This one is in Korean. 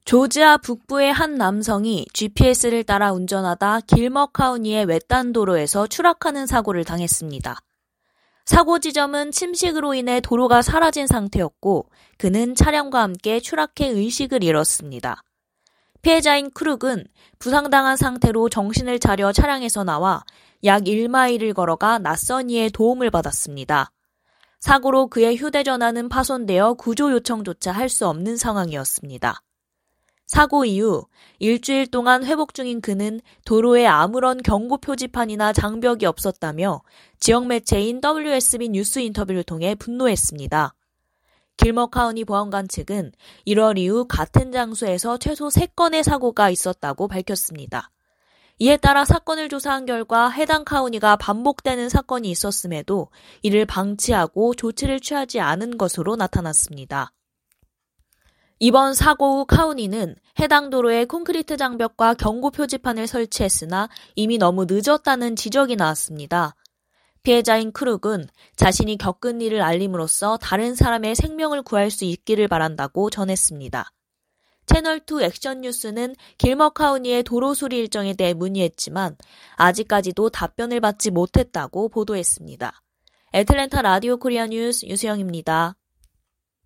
조지아 북부의 한 남성이 GPS를 따라 운전하다 길머 카우니의 외딴 도로에서 추락하는 사고를 당했습니다. 사고 지점은 침식으로 인해 도로가 사라진 상태였고 그는 차량과 함께 추락해 의식을 잃었습니다. 피해자인 크룩은 부상당한 상태로 정신을 차려 차량에서 나와 약 1마일을 걸어가 낯선 이의 도움을 받았습니다. 사고로 그의 휴대전화는 파손되어 구조 요청조차 할 수 없는 상황이었습니다. 사고 이후 일주일 동안 회복 중인 그는 도로에 아무런 경고 표지판이나 장벽이 없었다며 지역 매체인 WSB 뉴스 인터뷰를 통해 분노했습니다. 길머 카우니 보안관 측은 1월 이후 같은 장소에서 최소 3건의 사고가 있었다고 밝혔습니다. 이에 따라 사건을 조사한 결과 해당 카우니가 반복되는 사건이 있었음에도 이를 방치하고 조치를 취하지 않은 것으로 나타났습니다. 이번 사고 후 카우니는 해당 도로에 콘크리트 장벽과 경고 표지판을 설치했으나 이미 너무 늦었다는 지적이 나왔습니다. 피해자인 크룩은 자신이 겪은 일을 알림으로써 다른 사람의 생명을 구할 수 있기를 바란다고 전했습니다. 채널2 액션뉴스는 길머 카우니의 도로 수리 일정에 대해 문의했지만 아직까지도 답변을 받지 못했다고 보도했습니다. 애틀랜타 라디오 코리아 뉴스 유수영입니다.